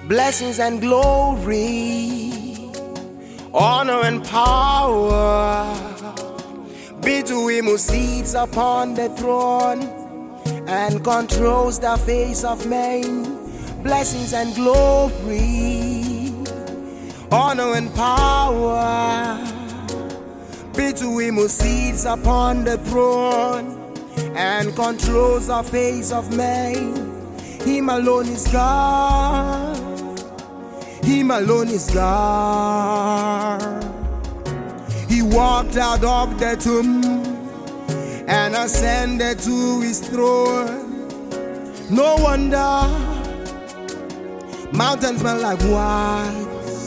blessings and glory, honor and power be to him who sits upon the throne and controls the face of man. Blessings and glory, honor and power be to him who sits upon the throne and controls the face of man. Him alone is God. Him alone is God. He walked out of the tomb and ascended to his throne. No wonder mountains smell like wine.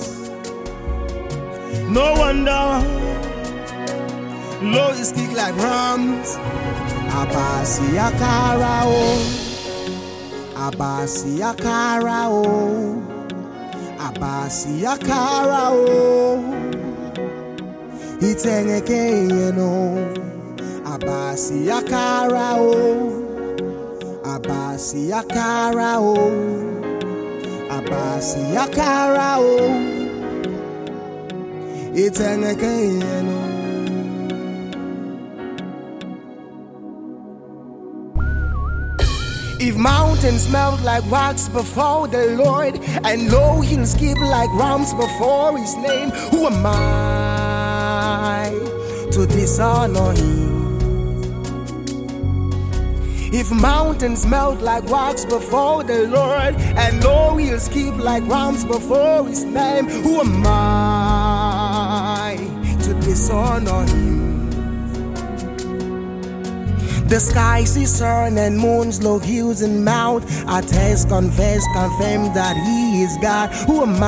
No wonder loaves kick like rams. Abasi Akara o, Abasi Akara o, Abasi Akara o. Itengeke no, Abasi Akara o, Abasi Akara o, Abasi Akara o. Itengeke no. If mountains melt like wax before the Lord, and low hills skip like rams before his name, who am I to dishonor him? If mountains melt like wax before the Lord, and low hills skip like rams before his name, who am I to dishonor him? The skies, his sun and moons, low hills and mount, attest, confess, confirm that he is God. Who am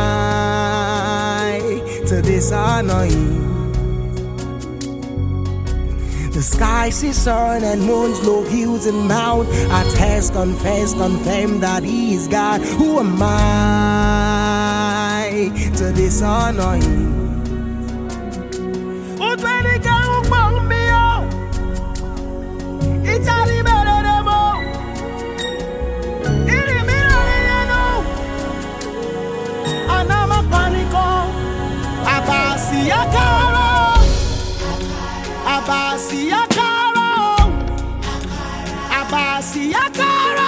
I to dishonor him? The skies, his sun and moons, low hills and mount, attest, confess, confirm that he is God. Who am I to dishonor him? Abasi Akara, Abasi Akara, Abasi Akara,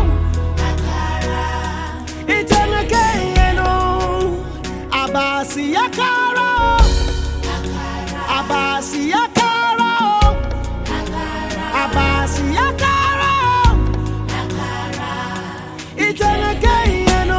Itengeke no, Abasi Akara, Abasi Akara, Abasi Akara, Itengeke no.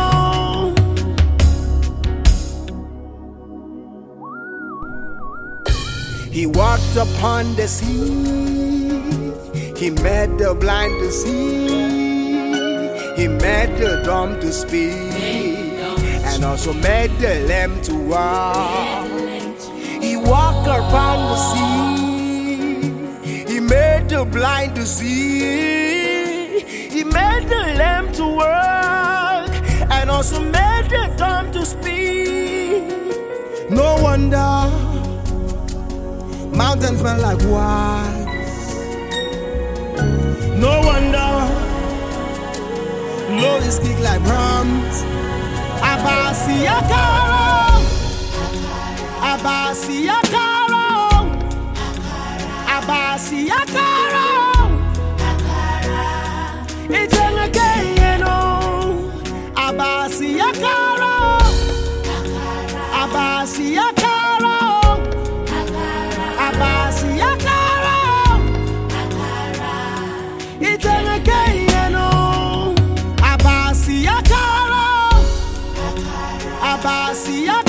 He walked upon the sea. He made the blind to see. He made the dumb to speak, and also made the lame to walk. He walked upon the sea. He made the blind to see. He made the lame to walk, and also made the dumb to speak. No wonder mountains smell like wine. No wonder loaves kick like rams. Abasi Akara, Abasi Akara, Abasi Akara. Itengeke no, Abasi Akara, Abasi Akara. Abasi Akara, Itengeke no, Abasi Akara, Abasi Akara.